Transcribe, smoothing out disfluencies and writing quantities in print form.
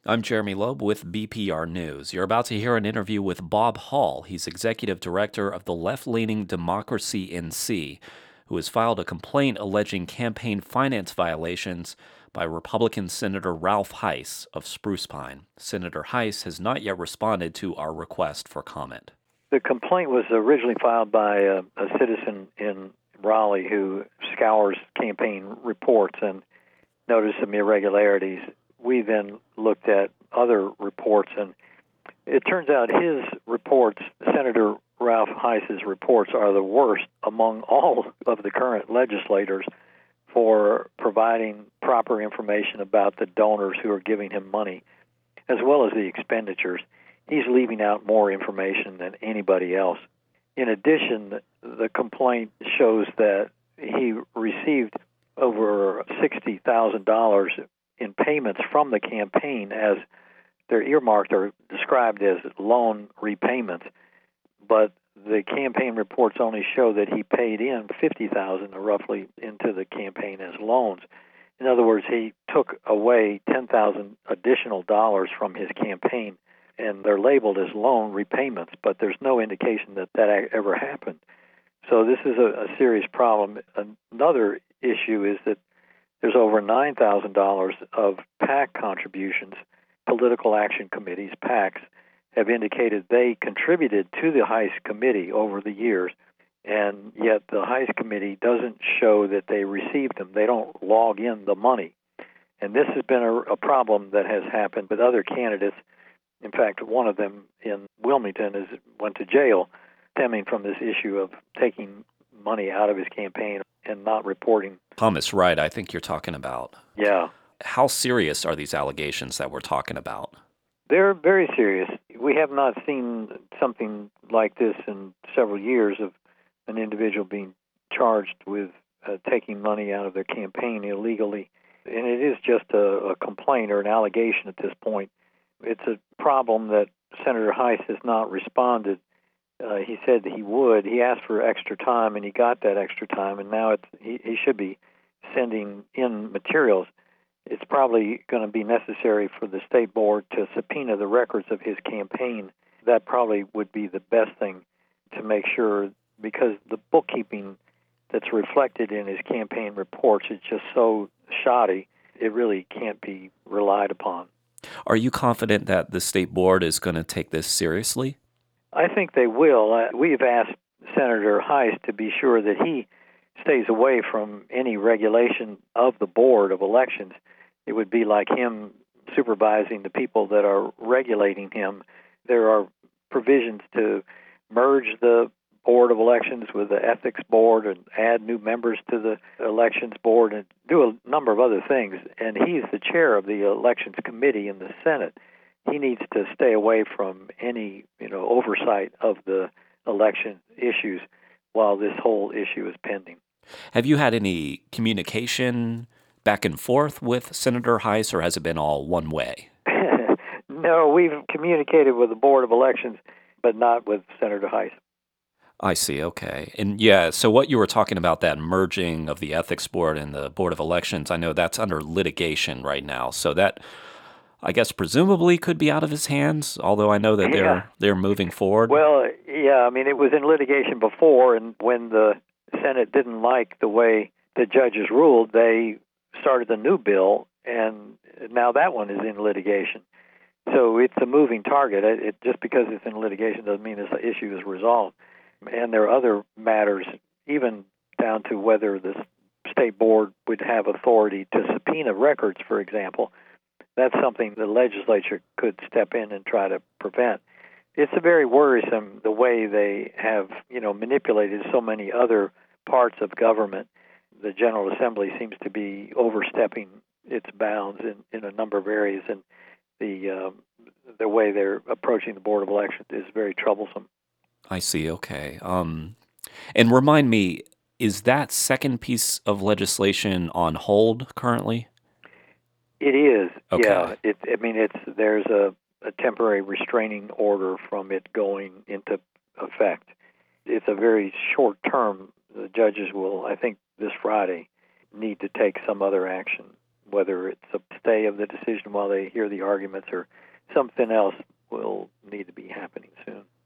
I'm Jeremy Loeb with BPR News. You're about to hear an interview with Bob Hall. He's executive director of the left-leaning Democracy NC, who has filed a complaint alleging campaign finance violations by Republican Senator Ralph Heiss of Spruce Pine. Senator Heiss has not yet responded to our request for comment. The complaint was originally filed by a citizen in Raleigh who scours campaign reports and noticed some irregularities. We then looked at other reports, and it turns out his reports, Senator Ralph Heiss's reports, are the worst among all of the current legislators for providing proper information about the donors who are giving him money, as well as the expenditures. He's leaving out more information than anybody else. In addition, the complaint shows that he received over $60,000 in payments from the campaign, as they're earmarked or described as loan repayments, but the campaign reports only show that he paid in $50,000 roughly into the campaign as loans. In other words, he took away $10,000 additional dollars from his campaign, and they're labeled as loan repayments, but there's no indication that that ever happened. So this is a serious problem. Another issue is that there's over $9,000 of PAC contributions. Political action committees, PACs, have indicated they contributed to the Heiss Committee over the years, and yet the Heiss Committee doesn't show that they received them. They don't log in the money. And this has been a problem that has happened with other candidates. In fact, one of them in Wilmington went to jail stemming from this issue of taking money out of his campaign and not reporting. Thomas Wright, I think you're talking about. Yeah. How serious are these allegations that we're talking about? They're very serious. We have not seen something like this in several years of an individual being charged with taking money out of their campaign illegally. And it is just a complaint or an allegation at this point. It's a problem that Senator Heiss has not responded. He said that he would. He asked for extra time, and he got that extra time, and now he should be sending in materials. It's probably going to be necessary for the state board to subpoena the records of his campaign. That probably would be the best thing to make sure, because the bookkeeping that's reflected in his campaign reports is just so shoddy, it really can't be relied upon. Are you confident that the state board is going to take this seriously? I think they will. We've asked Senator Heiss to be sure that he stays away from any regulation of the Board of Elections. It would be like him supervising the people that are regulating him. There are provisions to merge the Board of Elections with the Ethics Board and add new members to the Elections Board and do a number of other things. And he's the chair of the Elections Committee in the Senate. He needs to stay away from any, oversight of the election issues while this whole issue is pending. Have you had any communication back and forth with Senator Heiss, or has it been all one way? No, we've communicated with the Board of Elections, but not with Senator Heiss. I see, okay. And so what you were talking about, that merging of the Ethics Board and the Board of Elections, I know that's under litigation right now. So that, I guess, presumably could be out of his hands, although I know that they're moving forward. Well, yeah, it was in litigation before, and when the Senate didn't like the way the judges ruled, they started a new bill, and now that one is in litigation. So it's a moving target. Just because it's in litigation doesn't mean this issue is resolved. And there are other matters, even down to whether the state board would have authority to subpoena records, for example. That's something the legislature could step in and try to prevent. It's very worrisome the way they have, manipulated so many other parts of government. The General Assembly seems to be overstepping its bounds in a number of areas, and the way they're approaching the Board of Elections is very troublesome. I see, okay. And remind me, is that second piece of legislation on hold currently? It is, okay. Yeah. There's a temporary restraining order from it going into effect. It's a very short term. The judges will, I think, this Friday need to take some other action. whether it's a stay of the decision while they hear the arguments or something else will need to be happening.